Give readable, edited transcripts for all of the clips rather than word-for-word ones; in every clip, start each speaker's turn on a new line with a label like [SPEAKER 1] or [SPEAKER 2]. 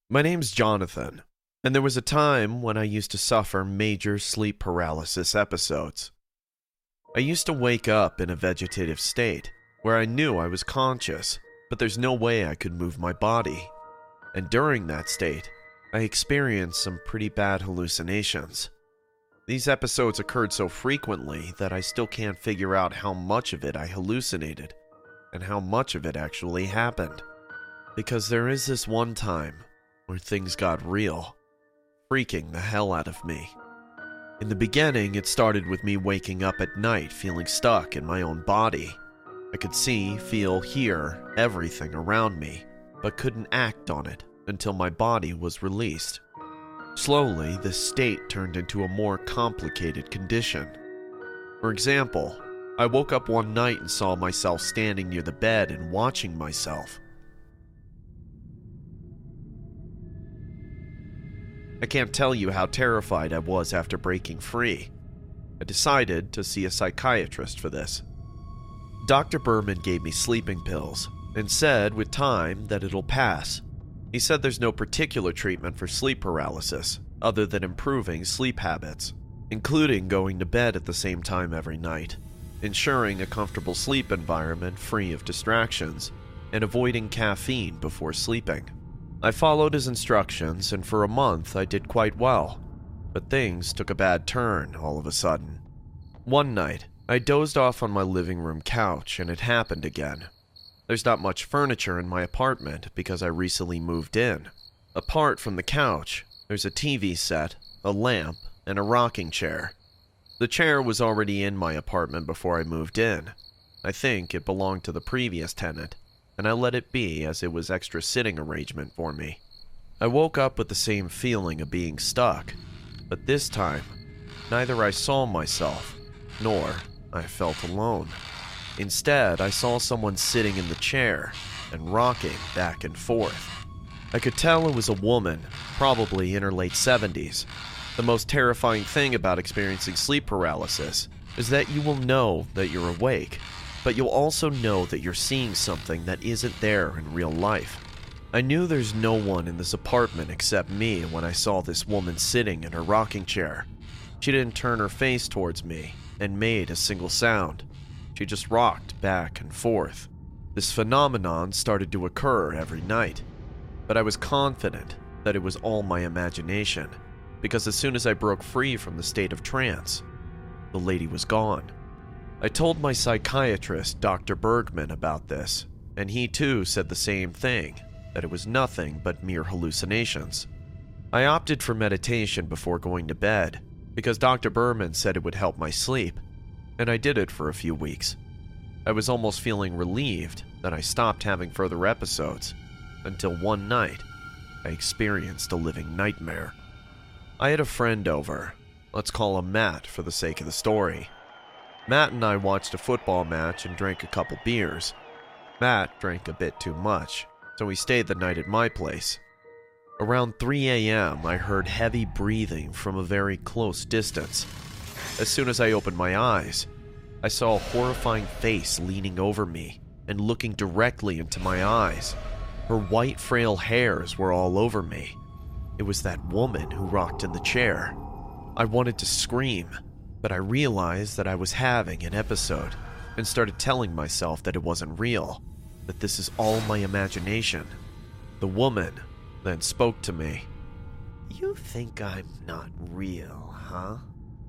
[SPEAKER 1] My name's Jonathan, and there was a time when I used to suffer major sleep paralysis episodes. I used to wake up in a vegetative state where I knew I was conscious, but there's no way I could move my body. And during that state, I experienced some pretty bad hallucinations. These episodes occurred so frequently that I still can't figure out how much of it I hallucinated and how much of it actually happened. Because there is this one time where things got real, freaking the hell out of me. In the beginning, it started with me waking up at night feeling stuck in my own body. I could see, feel, hear everything around me, but couldn't act on it until my body was released. Slowly, this state turned into a more complicated condition. For example, I woke up one night and saw myself standing near the bed and watching myself. I can't tell you how terrified I was after breaking free. I decided to see a psychiatrist for this. Dr. Berman gave me sleeping pills and said with time that it'll pass. He said there's no particular treatment for sleep paralysis other than improving sleep habits, including going to bed at the same time every night, ensuring a comfortable sleep environment free of distractions, and avoiding caffeine before sleeping. I followed his instructions, and for a month I did quite well, but things took a bad turn all of a sudden. One night, I dozed off on my living room couch, and it happened again. There's not much furniture in my apartment because I recently moved in. Apart from the couch, there's a TV set, a lamp, and a rocking chair. The chair was already in my apartment before I moved in. I think it belonged to the previous tenant, and I let it be as it was extra sitting arrangement for me. I woke up with the same feeling of being stuck, but this time, neither I saw myself, nor I felt alone. Instead, I saw someone sitting in the chair and rocking back and forth. I could tell it was a woman, probably in her late 70s. The most terrifying thing about experiencing sleep paralysis is that you will know that you're awake, but you'll also know that you're seeing something that isn't there in real life. I knew there's no one in this apartment except me when I saw this woman sitting in her rocking chair. She didn't turn her face towards me and made a single sound. She just rocked back and forth. This phenomenon started to occur every night, but I was confident that it was all my imagination, because as soon as I broke free from the state of trance, the lady was gone. I told my psychiatrist, Dr. Bergman, about this, and he too said the same thing, that it was nothing but mere hallucinations. I opted for meditation before going to bed, because Dr. Bergman said it would help my sleep, and I did it for a few weeks. I was almost feeling relieved that I stopped having further episodes, until one night, I experienced a living nightmare. I had a friend over. Let's call him Matt for the sake of the story. Matt and I watched a football match and drank a couple beers. Matt drank a bit too much, so he stayed the night at my place. Around 3 a.m., I heard heavy breathing from a very close distance. As soon as I opened my eyes, I saw a horrifying face leaning over me and looking directly into my eyes. Her white, frail hairs were all over me. It was that woman who rocked in the chair. I wanted to scream, but I realized that I was having an episode and started telling myself that it wasn't real, that this is all my imagination. The woman then spoke to me. "You think I'm not real, huh?"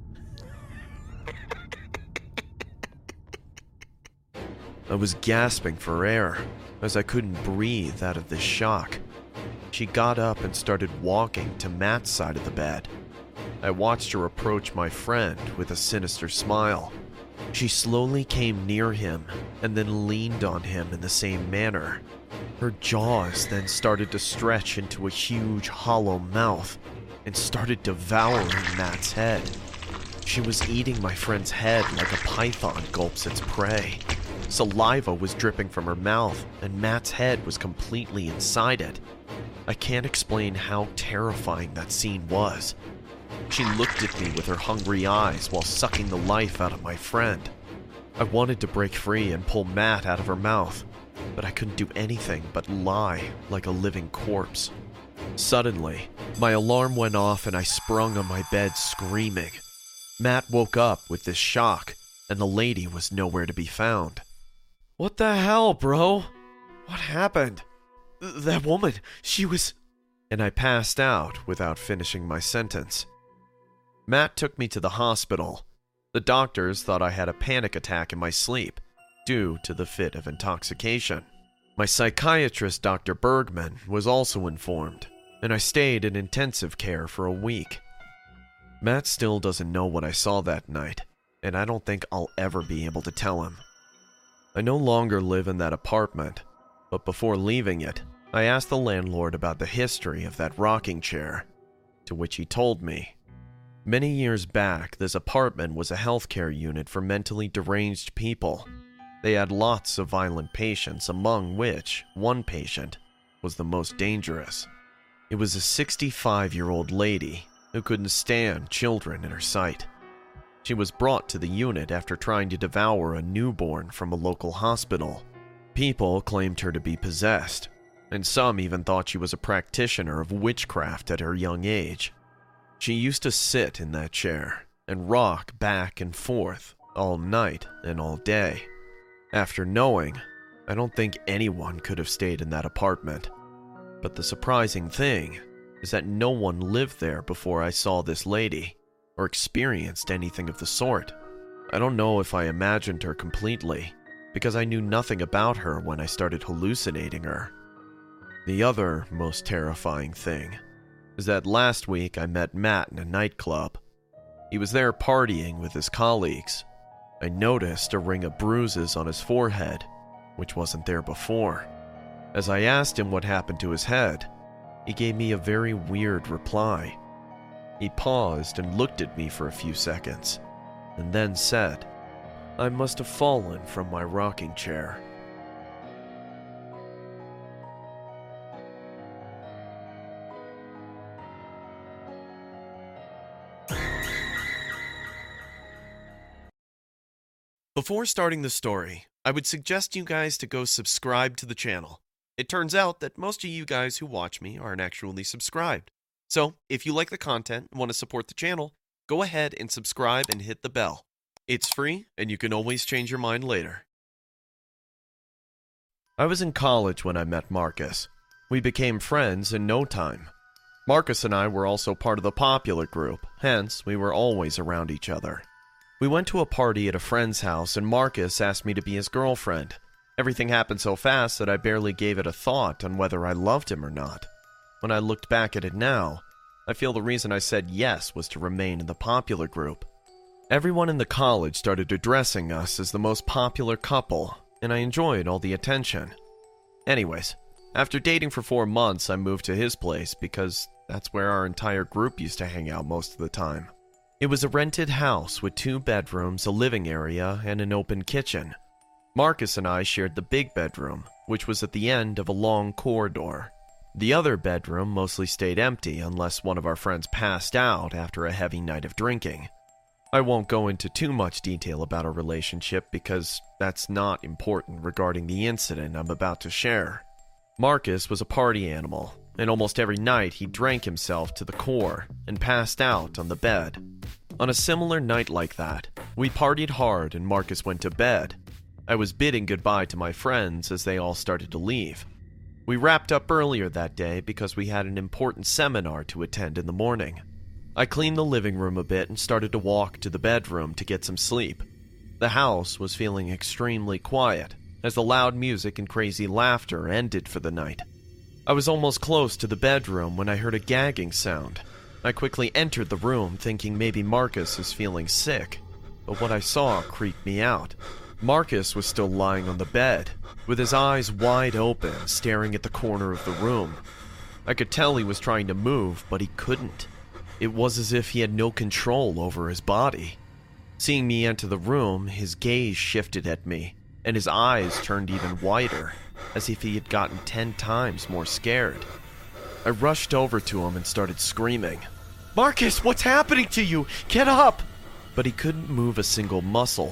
[SPEAKER 1] I was gasping for air, as I couldn't breathe out of this shock. She got up and started walking to Matt's side of the bed. I watched her approach my friend with a sinister smile. She slowly came near him and then leaned on him in the same manner. Her jaws then started to stretch into a huge hollow mouth and started devouring Matt's head. She was eating my friend's head like a python gulps its prey. Saliva was dripping from her mouth, and Matt's head was completely inside it. I can't explain how terrifying that scene was. She looked at me with her hungry eyes while sucking the life out of my friend. I wanted to break free and pull Matt out of her mouth, but I couldn't do anything but lie like a living corpse. Suddenly, my alarm went off and I sprung on my bed screaming. Matt woke up with this shock, and the lady was nowhere to be found. "What the hell, bro? What happened? That woman, she was..." And I passed out without finishing my sentence. Matt took me to the hospital. The doctors thought I had a panic attack in my sleep due to the fit of intoxication. My psychiatrist, Dr. Bergman, was also informed, and I stayed in intensive care for a week. Matt still doesn't know what I saw that night, and I don't think I'll ever be able to tell him. I no longer live in that apartment, but before leaving it, I asked the landlord about the history of that rocking chair, to which he told me. Many years back, this apartment was a healthcare unit for mentally deranged people. They had lots of violent patients, among which one patient was the most dangerous. It was a 65-year-old lady who couldn't stand children in her sight. She was brought to the unit after trying to devour a newborn from a local hospital. People claimed her to be possessed, and some even thought she was a practitioner of witchcraft at her young age. She used to sit in that chair and rock back and forth all night and all day. After knowing, I don't think anyone could have stayed in that apartment. But the surprising thing is that no one lived there before I saw this lady, or experienced anything of the sort. I don't know if I imagined her completely, because I knew nothing about her when I started hallucinating her. The other most terrifying thing is that last week I met Matt in a nightclub. He was there partying with his colleagues. I noticed a ring of bruises on his forehead, which wasn't there before. As I asked him what happened to his head, he gave me a very weird reply. He paused and looked at me for a few seconds, and then said, "I must have fallen from my rocking chair." Before starting the story, I would suggest you guys to go subscribe to the channel. It turns out that most of you guys who watch me aren't actually subscribed. So, if you like the content and want to support the channel, go ahead and subscribe and hit the bell. It's free, and you can always change your mind later. I was in college when I met Marcus. We became friends in no time. Marcus and I were also part of the Popular group, hence we were always around each other. We went to a party at a friend's house and Marcus asked me to be his girlfriend. Everything happened so fast that I barely gave it a thought on whether I loved him or not. When I looked back at it now, I feel the reason I said yes was to remain in the Popular group. Everyone in the college started addressing us as the most popular couple, and I enjoyed all the attention. Anyways, after dating for 4 months, I moved to his place because that's where our entire group used to hang out most of the time. It was a rented house with 2 bedrooms, a living area, and an open kitchen. Marcus and I shared the big bedroom, which was at the end of a long corridor. The other bedroom mostly stayed empty unless one of our friends passed out after a heavy night of drinking. I won't go into too much detail about our relationship because that's not important regarding the incident I'm about to share. Marcus was a party animal, and almost every night he drank himself to the core and passed out on the bed. On a similar night like that, we partied hard and Marcus went to bed. I was bidding goodbye to my friends as they all started to leave. We wrapped up earlier that day because we had an important seminar to attend in the morning. I cleaned the living room a bit and started to walk to the bedroom to get some sleep. The house was feeling extremely quiet as the loud music and crazy laughter ended for the night. I was almost close to the bedroom when I heard a gagging sound. I quickly entered the room thinking maybe Marcus is feeling sick, but what I saw creeped me out. Marcus was still lying on the bed, with his eyes wide open, staring at the corner of the room. I could tell he was trying to move, but he couldn't. It was as if he had no control over his body. Seeing me enter the room, his gaze shifted at me, and his eyes turned even wider, as if he had gotten 10 times more scared. I rushed over to him and started screaming, "Marcus, what's happening to you? Get up!" But he couldn't move a single muscle.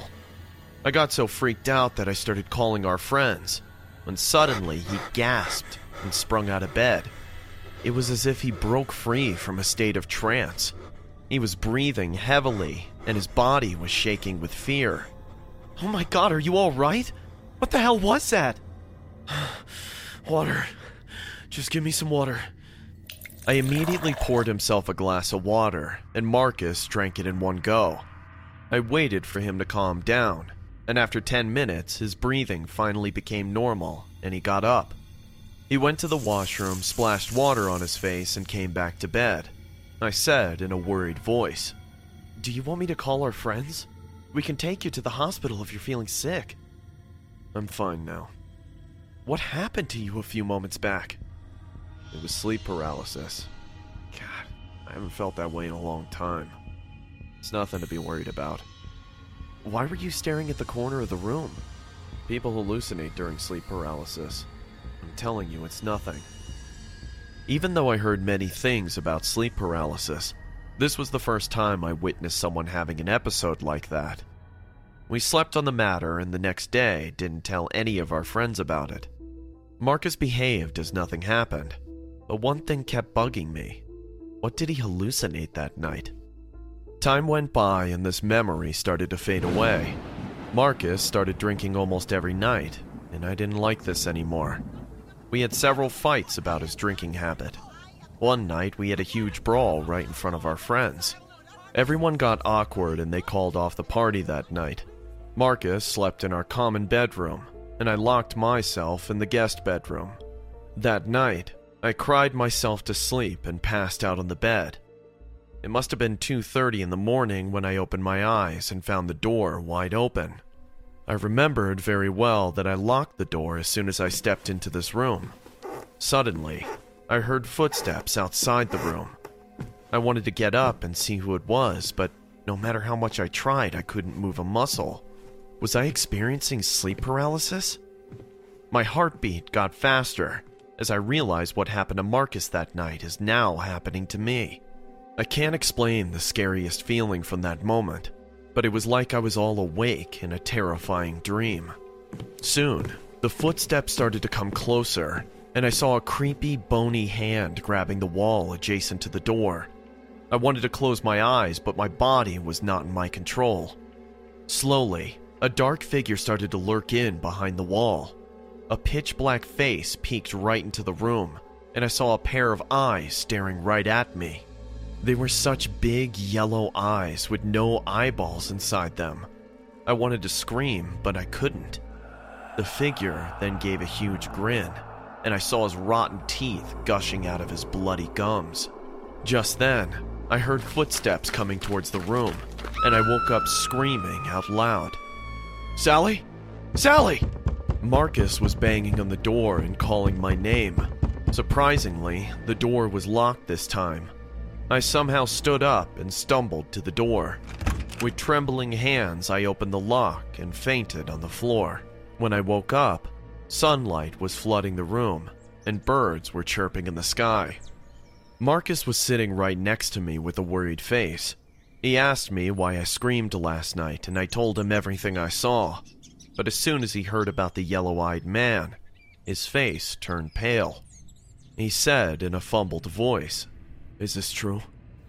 [SPEAKER 1] I got so freaked out that I started calling our friends, when suddenly he gasped and sprung out of bed. It was as if he broke free from a state of trance. He was breathing heavily, and his body was shaking with fear. "Oh my God, are you all right? What the hell was that?" "Water. Just give me some water." I immediately poured himself a glass of water, and Marcus drank it in one go. I waited for him to calm down, and after 10 minutes, his breathing finally became normal, and he got up. He went to the washroom, splashed water on his face, and came back to bed. I said in a worried voice, "Do you want me to call our friends? We can take you to the hospital if you're feeling sick." "I'm fine now." "What happened to you a few moments back?" "It was sleep paralysis. God, I haven't felt that way in a long time. It's nothing to be worried about." "Why were you staring at the corner of the room?" "People hallucinate during sleep paralysis. I'm telling you, it's nothing." Even though I heard many things about sleep paralysis, this was the first time I witnessed someone having an episode like that. We slept on the matter, and the next day didn't tell any of our friends about it. Marcus behaved as nothing happened, but one thing kept bugging me. What did he hallucinate that night? Time went by and this memory started to fade away. Marcus started drinking almost every night, and I didn't like this anymore. We had several fights about his drinking habit. One night we had a huge brawl right in front of our friends. Everyone got awkward and they called off the party that night. Marcus slept in our common bedroom, and I locked myself in the guest bedroom. That night, I cried myself to sleep and passed out on the bed. It must have been 2:30 in the morning when I opened my eyes and found the door wide open. I remembered very well that I locked the door as soon as I stepped into this room. Suddenly, I heard footsteps outside the room. I wanted to get up and see who it was, but no matter how much I tried, I couldn't move a muscle. Was I experiencing sleep paralysis? My heartbeat got faster as I realized what happened to Marcus that night is now happening to me. I can't explain the scariest feeling from that moment, but it was like I was all awake in a terrifying dream. Soon, the footsteps started to come closer, and I saw a creepy, bony hand grabbing the wall adjacent to the door. I wanted to close my eyes, but my body was not in my control. Slowly, a dark figure started to lurk in behind the wall. A pitch-black face peeked right into the room, and I saw a pair of eyes staring right at me. They were such big yellow eyes with no eyeballs inside them. I wanted to scream, but I couldn't. The figure then gave a huge grin, and I saw his rotten teeth gushing out of his bloody gums. Just then, I heard footsteps coming towards the room, and I woke up screaming out loud. "Sally? Sally!" Marcus was banging on the door and calling my name. Surprisingly, the door was locked this time. I somehow stood up and stumbled to the door. With trembling hands, I opened the lock and fainted on the floor. When I woke up, sunlight was flooding the room, and birds were chirping in the sky. Marcus was sitting right next to me with a worried face. He asked me why I screamed last night, and I told him everything I saw. But as soon as he heard about the yellow-eyed man, his face turned pale. He said in a fumbled voice, "Is this true?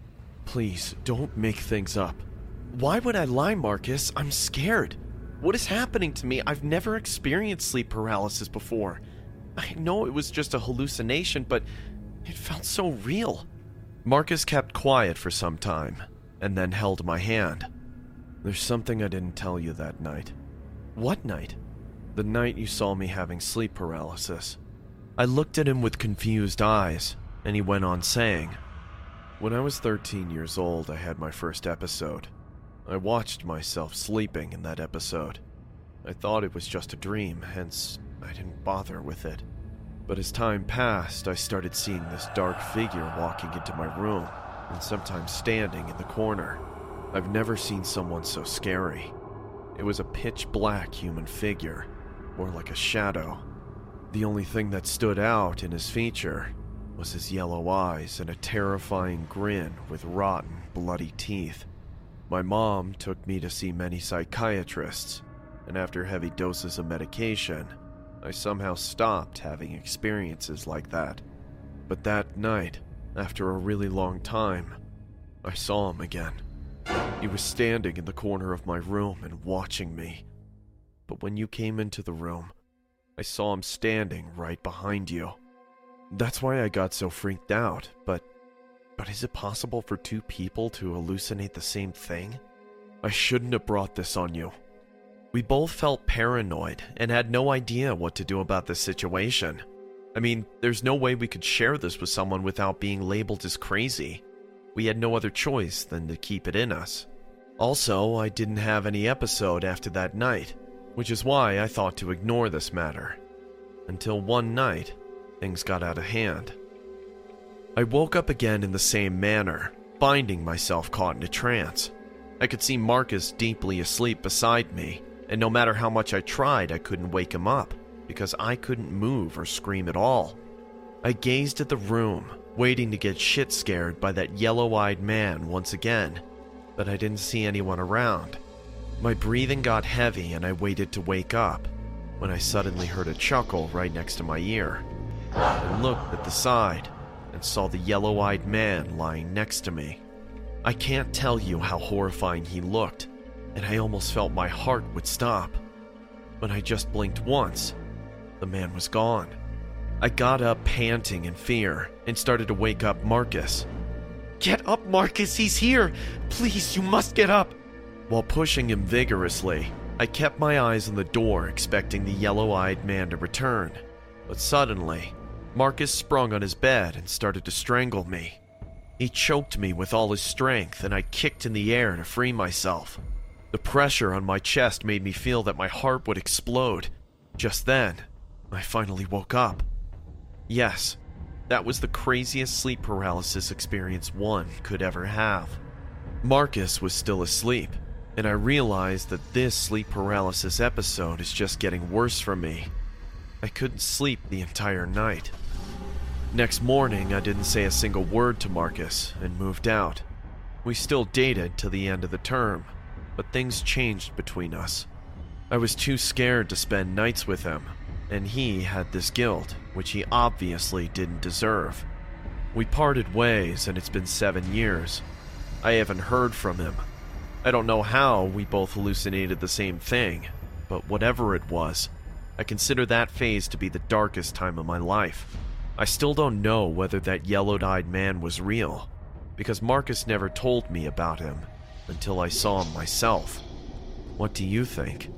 [SPEAKER 1] Please, don't make things up." "Why would I lie, Marcus? I'm scared. What is happening to me? I've never experienced sleep paralysis before. I know it was just a hallucination, but it felt so real." Marcus kept quiet for some time, and then held my hand. "There's something I didn't tell you that night." "What night?" "The night you saw me having sleep paralysis." I looked at him with confused eyes, and he went on saying, "When I was 13 years old, I had my first episode. I watched myself sleeping in that episode. I thought it was just a dream, hence I didn't bother with it. But as time passed, I started seeing this dark figure walking into my room, and sometimes standing in the corner. I've never seen someone so scary. It was a pitch-black human figure, more like a shadow. The only thing that stood out in his feature was his yellow eyes and a terrifying grin with rotten, bloody teeth. My mom took me to see many psychiatrists, and after heavy doses of medication, I somehow stopped having experiences like that. But that night, after a really long time, I saw him again. He was standing in the corner of my room and watching me. But when you came into the room, I saw him standing right behind you. That's why I got so freaked out, but is it possible for two people to hallucinate the same thing? I shouldn't have brought this on you. We both felt paranoid and had no idea what to do about this situation. I mean, there's no way we could share this with someone without being labeled as crazy. We had no other choice than to keep it in us. Also, I didn't have any episode after that night, which is why I thought to ignore this matter. Until one night, things got out of hand. I woke up again in the same manner, finding myself caught in a trance. I could see Marcus deeply asleep beside me, and no matter how much I tried, I couldn't wake him up, because I couldn't move or scream at all. I gazed at the room, waiting to get shit scared by that yellow-eyed man once again, but I didn't see anyone around. My breathing got heavy and I waited to wake up, when I suddenly heard a chuckle right next to my ear. I looked at the side and saw the yellow-eyed man lying next to me. I can't tell you how horrifying he looked, and I almost felt my heart would stop. When I just blinked once, the man was gone. I got up panting in fear and started to wake up Marcus. "Get up, Marcus, he's here! Please, you must get up!" While pushing him vigorously, I kept my eyes on the door expecting the yellow-eyed man to return. But suddenly, Marcus sprung on his bed and started to strangle me. He choked me with all his strength and I kicked in the air to free myself. The pressure on my chest made me feel that my heart would explode. Just then, I finally woke up. Yes, that was the craziest sleep paralysis experience one could ever have. Marcus was still asleep, and I realized that this sleep paralysis episode is just getting worse for me. I couldn't sleep the entire night. Next morning, I didn't say a single word to Marcus and moved out. We still dated till the end of the term, but things changed between us. I was too scared to spend nights with him, and he had this guilt, which he obviously didn't deserve. We parted ways, and it's been 7 years. I haven't heard from him. I don't know how we both hallucinated the same thing, but whatever it was, I consider that phase to be the darkest time of my life. I still don't know whether that yellow-eyed man was real, because Marcus never told me about him until I saw him myself. What do you think?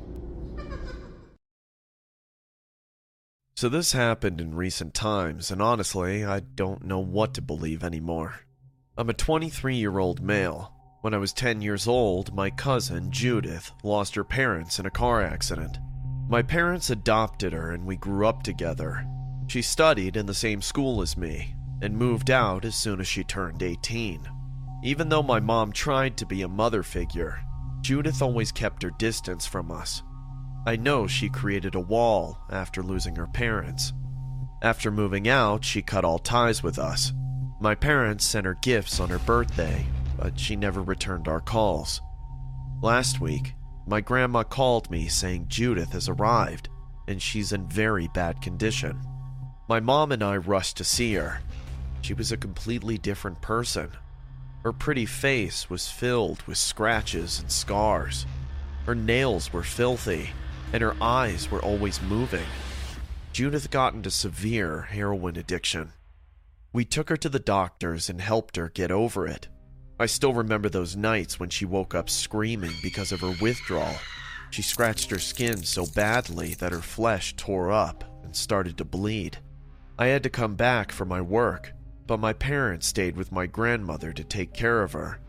[SPEAKER 1] So this happened in recent times, and honestly, I don't know what to believe anymore. I'm a 23-year-old male. When I was 10 years old, my cousin, Judith, lost her parents in a car accident. My parents adopted her and we grew up together. She studied in the same school as me, and moved out as soon as she turned 18. Even though my mom tried to be a mother figure, Judith always kept her distance from us. I know she created a wall after losing her parents. After moving out, she cut all ties with us. My parents sent her gifts on her birthday, but she never returned our calls. Last week, my grandma called me saying Judith has arrived, and she's in very bad condition. My mom and I rushed to see her. She was a completely different person. Her pretty face was filled with scratches and scars. Her nails were filthy, and her eyes were always moving. Judith got into severe heroin addiction. We took her to the doctors and helped her get over it. I still remember those nights when she woke up screaming because of her withdrawal. She scratched her skin so badly that her flesh tore up and started to bleed. I had to come back for my work, but my parents stayed with my grandmother to take care of her.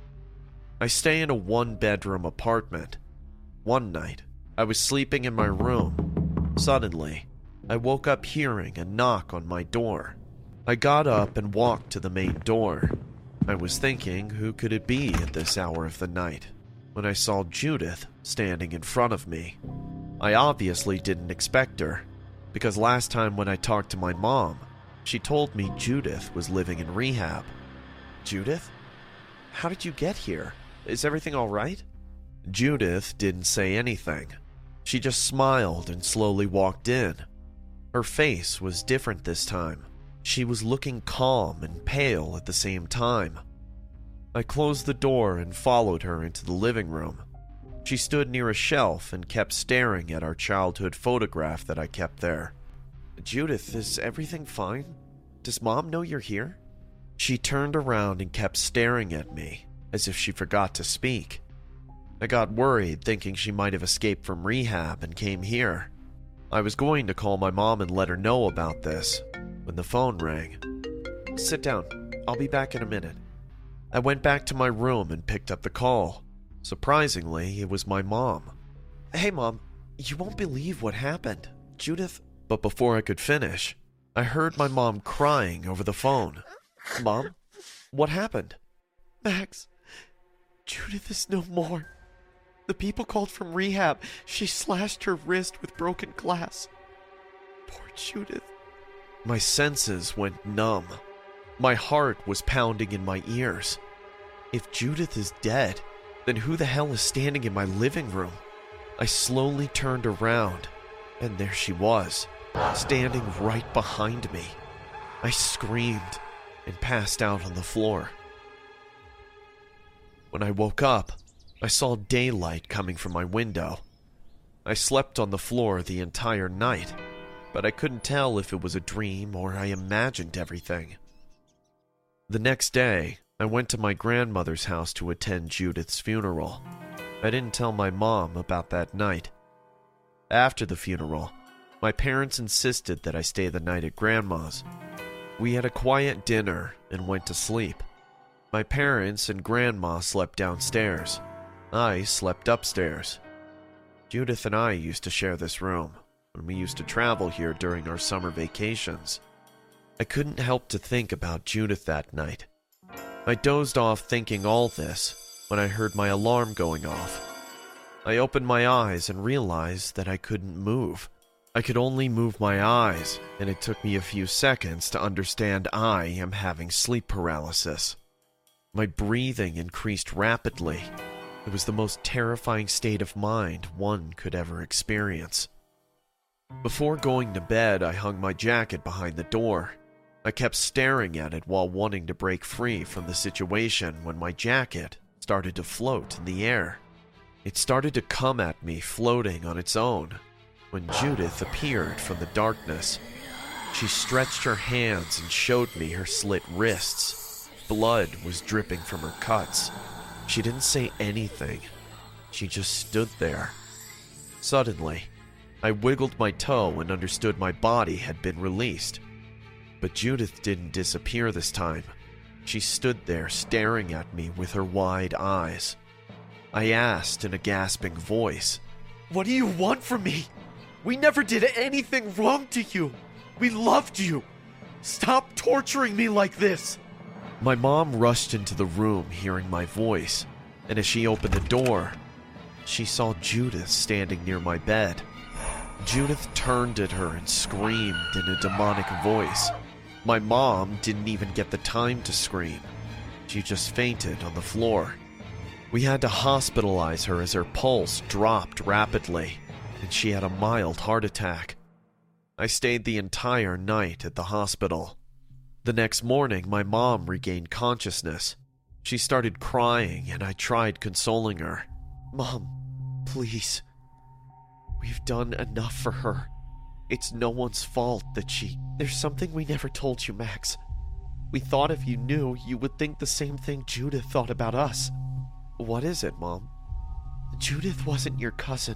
[SPEAKER 1] I stay in a one-bedroom apartment. One night, I was sleeping in my room. Suddenly, I woke up hearing a knock on my door. I got up and walked to the main door. I was thinking, who could it be at this hour of the night, when I saw Judith standing in front of me. I obviously didn't expect her, because last time when I talked to my mom, she told me Judith was living in rehab. Judith? How did you get here? Is everything all right? Judith didn't say anything. She just smiled and slowly walked in. Her face was different this time. She was looking calm and pale at the same time. I closed the door and followed her into the living room. She stood near a shelf and kept staring at our childhood photograph that I kept there. "Judith, is everything fine? Does Mom know you're here?" She turned around and kept staring at me, as if she forgot to speak. I got worried, thinking she might have escaped from rehab and came here. I was going to call my mom and let her know about this, when the phone rang. "Sit down. I'll be back in a minute." I went back to my room and picked up the call. Surprisingly, it was my mom. "Hey, Mom, you won't believe what happened. Judith..." But before I could finish, I heard my mom crying over the phone. "Mom, what happened?" "Max, Judith is no more. The people called from rehab. She slashed her wrist with broken glass. Poor Judith." My senses went numb. My heart was pounding in my ears. If Judith is dead, then who the hell is standing in my living room? I slowly turned around, and there she was, standing right behind me. I screamed and passed out on the floor. When I woke up, I saw daylight coming from my window. I slept on the floor the entire night, but I couldn't tell if it was a dream or I imagined everything. The next day, I went to my grandmother's house to attend Judith's funeral. I didn't tell my mom about that night. After the funeral, my parents insisted that I stay the night at Grandma's. We had a quiet dinner and went to sleep. My parents and Grandma slept downstairs. I slept upstairs. Judith and I used to share this room, and we used to travel here during our summer vacations. I couldn't help to think about Judith that night. I dozed off thinking all this when I heard my alarm going off. I opened my eyes and realized that I couldn't move. I could only move my eyes, and it took me a few seconds to understand I am having sleep paralysis. My breathing increased rapidly. It was the most terrifying state of mind one could ever experience. Before going to bed, I hung my jacket behind the door. I kept staring at it while wanting to break free from the situation when my jacket started to float in the air. It started to come at me floating on its own when Judith appeared from the darkness. She stretched her hands and showed me her slit wrists. Blood was dripping from her cuts. She didn't say anything. She just stood there. Suddenly, I wiggled my toe and understood my body had been released. But Judith didn't disappear this time. She stood there staring at me with her wide eyes. I asked in a gasping voice, "What do you want from me? We never did anything wrong to you. We loved you. Stop torturing me like this." My mom rushed into the room hearing my voice, and as she opened the door, she saw Judith standing near my bed. Judith turned at her and screamed in a demonic voice. My mom didn't even get the time to scream. She just fainted on the floor. We had to hospitalize her as her pulse dropped rapidly, and she had a mild heart attack. I stayed the entire night at the hospital. The next morning, my mom regained consciousness. She started crying, and I tried consoling her. "Mom, please. We've done enough for her. It's no one's fault that There's something we never told you, Max. We thought if you knew, you would think the same thing Judith thought about us." "What is it, Mom?" "Judith wasn't your cousin.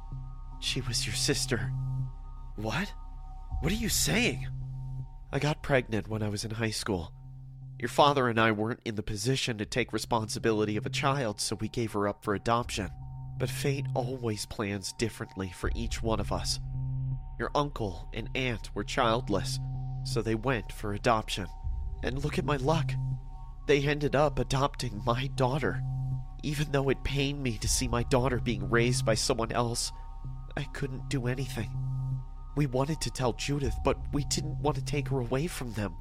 [SPEAKER 1] She was your sister." "What? What are you saying?" "I got pregnant when I was in high school. Your father and I weren't in the position to take responsibility of a child, so we gave her up for adoption. But fate always plans differently for each one of us. Your uncle and aunt were childless, so they went for adoption. And look at my luck. They ended up adopting my daughter. Even though it pained me to see my daughter being raised by someone else, I couldn't do anything. We wanted to tell Judith, but we didn't want to take her away from them.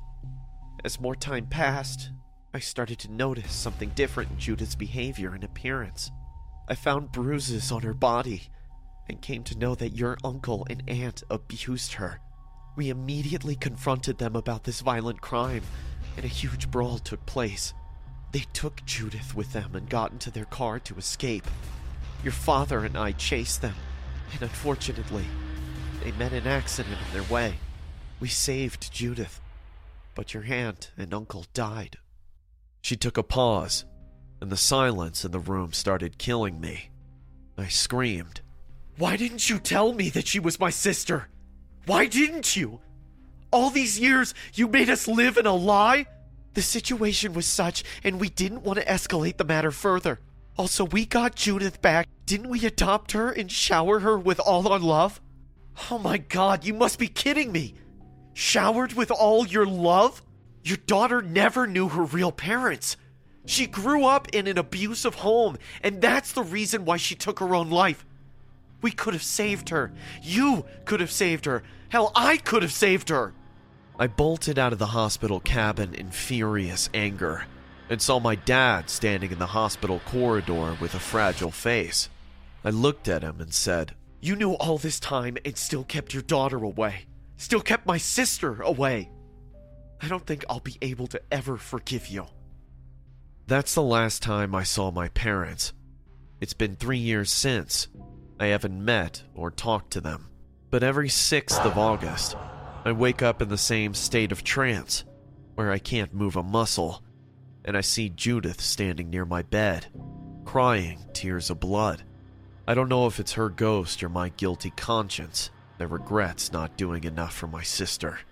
[SPEAKER 1] As more time passed, I started to notice something different in Judith's behavior and appearance. I found bruises on her body and came to know that your uncle and aunt abused her. We immediately confronted them about this violent crime, and a huge brawl took place. They took Judith with them and got into their car to escape. Your father and I chased them, and unfortunately, they met an accident on their way. We saved Judith, but your aunt and uncle died." She took a pause, and the silence in the room started killing me. I screamed, "Why didn't you tell me that she was my sister? Why didn't you? All these years, you made us live in a lie? The situation was such, and we didn't want to escalate the matter further. Also, we got Judith back. Didn't we adopt her and shower her with all our love? Oh my God, you must be kidding me. Showered with all your love? Your daughter never knew her real parents. She grew up in an abusive home, and that's the reason why she took her own life. We could have saved her. You could have saved her. Hell, I could have saved her." I bolted out of the hospital cabin in furious anger and saw my dad standing in the hospital corridor with a fragile face. I looked at him and said, "You knew all this time and still kept your daughter away. Still kept my sister away. I don't think I'll be able to ever forgive you." That's the last time I saw my parents. It's been 3 years since. I haven't met or talked to them. But every 6th of August, I wake up in the same state of trance, where I can't move a muscle, and I see Judith standing near my bed, crying tears of blood. I don't know if it's her ghost or my guilty conscience that regrets not doing enough for my sister.